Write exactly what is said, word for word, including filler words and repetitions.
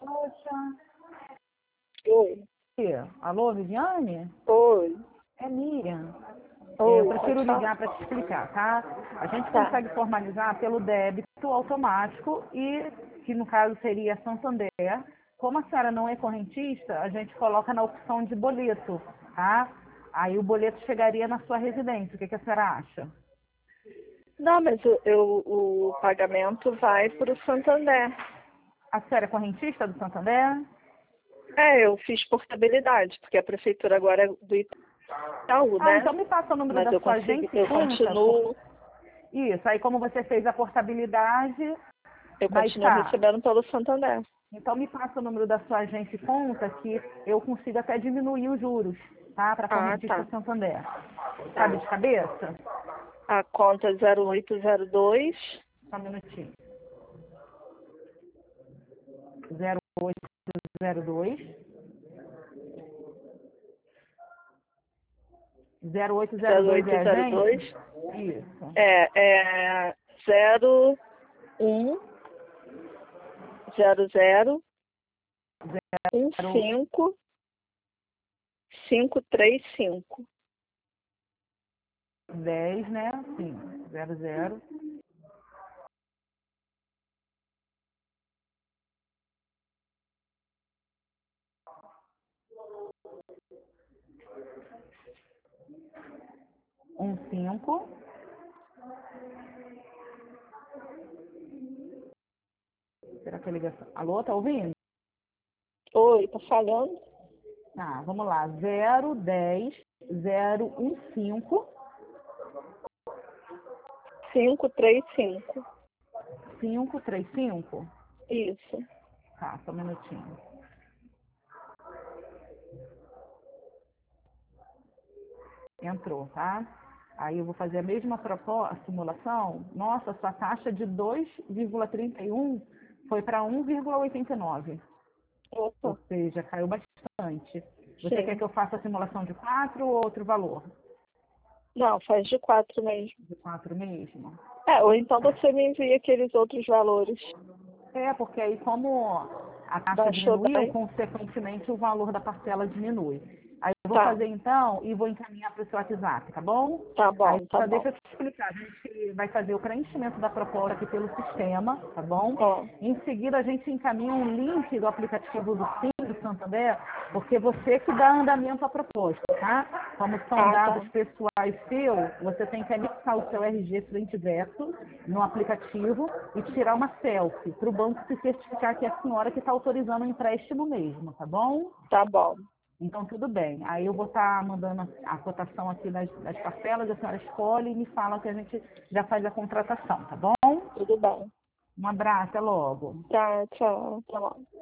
Poxa. Oi. Alô, Viviane? Oi. É Miriam. É, Oi, eu prefiro pode falar? ligar para te explicar, tá? A gente Tá. consegue formalizar pelo débito automático e, que no caso seria Santander. Como a senhora não é correntista, a gente coloca na opção de boleto, tá? Aí o boleto chegaria na sua residência. O que, que a senhora acha? Não, mas eu, eu- o pagamento vai para o Santander. A senhora é correntista do Santander? É, eu fiz portabilidade, porque a prefeitura agora é do Itaú, Ah, né? então me passa o número Mas da eu sua consegui, agência e eu conta. por- continuo, Isso, aí como você fez a portabilidade, eu mas continuo tá. recebendo pelo Santander. Então me passa o número da sua agência e conta que eu consigo até diminuir os juros, tá? Para Ah, correntista tá. Santander. Sabe Tá. de cabeça? A conta zero oito zero dois Só um minutinho. zero oito zero dois zero oito zero zero dois é oito a zero dois agência? Isso. é, é zero um zero zero um Zero cinco cinco três cinco. dez, né? Sim. Zero zero. Um cinco. Será que a ligação? Alô, tá ouvindo? Oi, tá falando? Tá, vamos lá. Zero dez zero um cinco cinco três cinco. cinco três cinco. Isso. Tá, só um minutinho. Entrou, tá? Aí eu vou fazer a mesma propo- simulação. Nossa, sua taxa de dois vírgula trinta e um foi para um vírgula oitenta e nove. Ou Opa, seja, caiu bastante. Você quer sim. que eu faça a simulação de quatro ou outro valor? Não, faz de quatro mesmo. De quatro mesmo? É, ou então você me envia aqueles outros valores. É, porque aí como a taxa Baixou diminuiu, bem? consequentemente o valor da parcela diminui. Aí eu vou Tá, fazer então e vou encaminhar para o seu WhatsApp, tá bom? tá Aí bom, tá só bom. deixa eu te explicar, a gente vai fazer o preenchimento da proposta aqui pelo sistema, tá bom? Ó, Em seguida a gente encaminha um link do aplicativo do Sim do Santander, porque você que dá andamento à proposta, tá? Como são ah, dados tá. pessoais seus, você tem que anexar o seu R G frente e verso no aplicativo e tirar uma selfie para o banco se certificar que é a senhora que está autorizando o empréstimo mesmo, tá bom? Tá bom. Então tudo bem. Aí eu vou estar mandando a a cotação aqui das, das parcelas, a senhora escolhe e me fala que a gente já faz a contratação, tá bom? Tudo bem. Um abraço, até logo. Tá, tchau. Tá bom.